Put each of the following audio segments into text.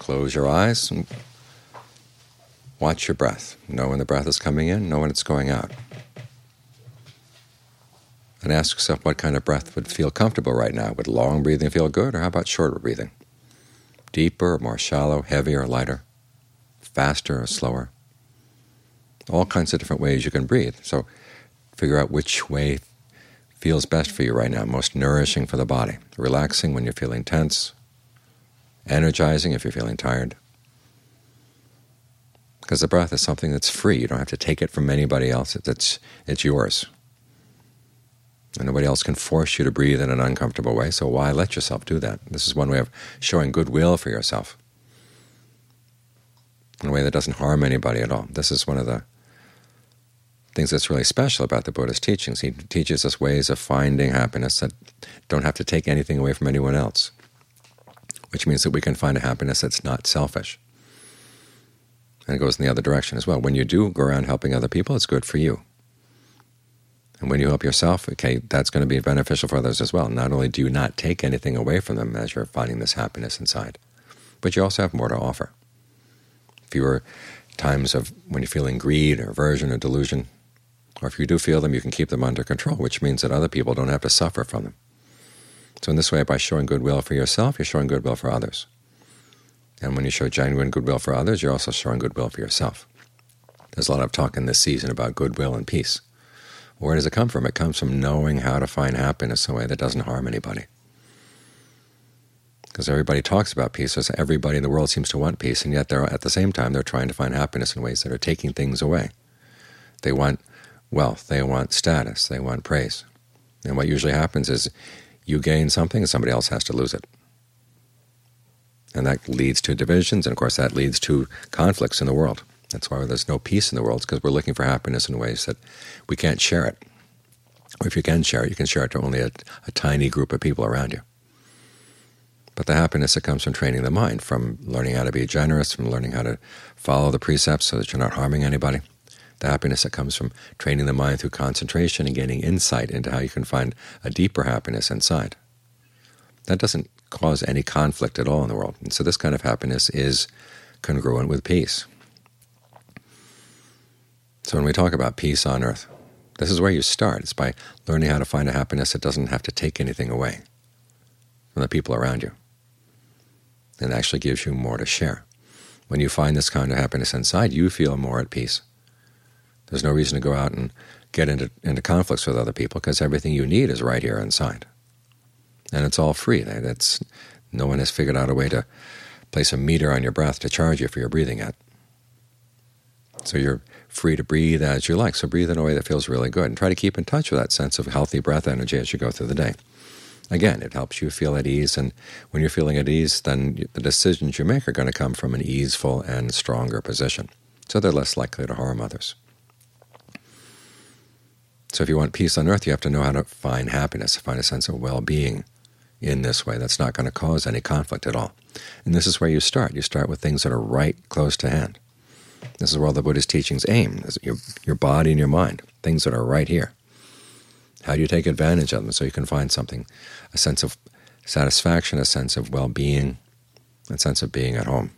close your eyes and watch your breath. Know when the breath is coming in, know when it's going out. And ask yourself what kind of breath would feel comfortable right now. Would long breathing feel good, or how about shorter breathing? Deeper or more shallow, heavier or lighter, faster or slower? All kinds of different ways you can breathe. So figure out which way feels best for you right now, most nourishing for the body. Relaxing when you're feeling tense, energizing if you're feeling tired. Because the breath is something that's free. You don't have to take it from anybody else. It's yours. And nobody else can force you to breathe in an uncomfortable way, so why let yourself do that? This is one way of showing goodwill for yourself, in a way that doesn't harm anybody at all. This is one of the things that's really special about the Buddha's teachings. He teaches us ways of finding happiness that don't have to take anything away from anyone else, which means that we can find a happiness that's not selfish. And it goes in the other direction as well. When you do go around helping other people, it's good for you. And when you help yourself, okay, that's going to be beneficial for others as well. Not only do you not take anything away from them as you're finding this happiness inside, but you also have more to offer. Fewer times of when you're feeling greed or aversion or delusion, or if you do feel them, you can keep them under control, which means that other people don't have to suffer from them. So in this way, by showing goodwill for yourself, you're showing goodwill for others. And when you show genuine goodwill for others, you're also showing goodwill for yourself. There's a lot of talk in this season about goodwill and peace. Where does it come from? It comes from knowing how to find happiness in a way that doesn't harm anybody. Because everybody talks about peace, so everybody in the world seems to want peace, and yet at the same time they're trying to find happiness in ways that are taking things away. They want wealth, they want status, they want praise. And what usually happens is you gain something and somebody else has to lose it. And that leads to divisions, and of course that leads to conflicts in the world. That's why there's no peace in the world, because we're looking for happiness in ways that we can't share it. Or if you can share it, you can share it to only a tiny group of people around you. But the happiness that comes from training the mind, from learning how to be generous, from learning how to follow the precepts so that you're not harming anybody, the happiness that comes from training the mind through concentration and gaining insight into how you can find a deeper happiness inside, that doesn't cause any conflict at all in the world. And so this kind of happiness is congruent with peace. So when we talk about peace on earth, this is where you start. It's by learning how to find a happiness that doesn't have to take anything away from the people around you, and actually gives you more to share. When you find this kind of happiness inside, you feel more at peace. There's no reason to go out and get into conflicts with other people, because everything you need is right here inside. And it's all free. No one has figured out a way to place a meter on your breath to charge you for your breathing yet. So you're free to breathe as you like. So breathe in a way that feels really good, and try to keep in touch with that sense of healthy breath energy as you go through the day. Again, it helps you feel at ease, and when you're feeling at ease, then the decisions you make are going to come from an easeful and stronger position. So they're less likely to harm others. So if you want peace on earth, you have to know how to find happiness, find a sense of well-being in this way that's not going to cause any conflict at all. And this is where you start. You start with things that are right close to hand. This is where all the Buddhist teachings aim, is your body and your mind, things that are right here. How do you take advantage of them so you can find something, a sense of satisfaction, a sense of well-being, a sense of being at home?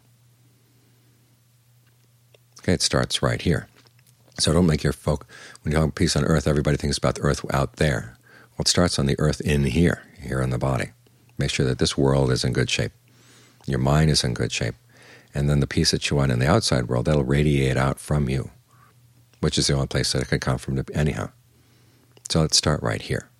Okay, it starts right here. So don't make your when you talk peace on earth, everybody thinks about the earth out there. Well, it starts on the earth in here in the body. Make sure that this world is in good shape. Your mind is in good shape. And then the peace that you want in the outside world, that'll radiate out from you, which is the only place that it could come from anyhow. So let's start right here.